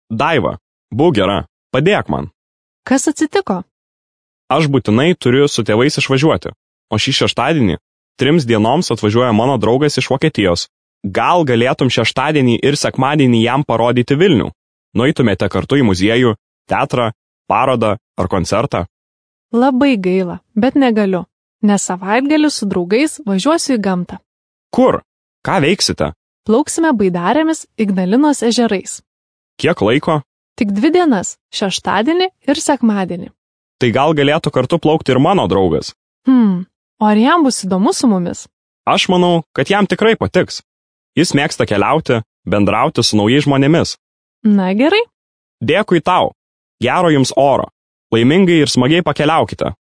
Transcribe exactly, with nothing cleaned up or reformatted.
Daiva, būk gera, padėk man. Kas atsitiko? Aš būtinai turiu su tėvais išvažiuoti, o šį šeštadienį trims dienoms atvažiuoja mano draugas iš Vokietijos. Gal galėtum šeštadienį ir sekmadienį jam parodyti Vilnių? Nueitumėte kartu į muziejų, teatrą, parodą ar koncertą? Labai gaila, bet negaliu, nes savaitgalį su draugais važiuosiu į gamtą. Kur? Ką veiksite? Plauksime Baidarėmis Ignalinos ežerais. Kiek laiko? Tik dvi dienas, šeštadienį ir sekmadienį. Tai gal galėtų kartu plaukti ir mano draugas? Hmm, o ar jam bus įdomu su mumis? Aš manau, kad jam tikrai patiks. Jis mėgsta keliauti, bendrauti su naujais žmonėmis. Na gerai. Dėkui tau. Gero jums oro. Laimingai ir smagiai pakeliaukite.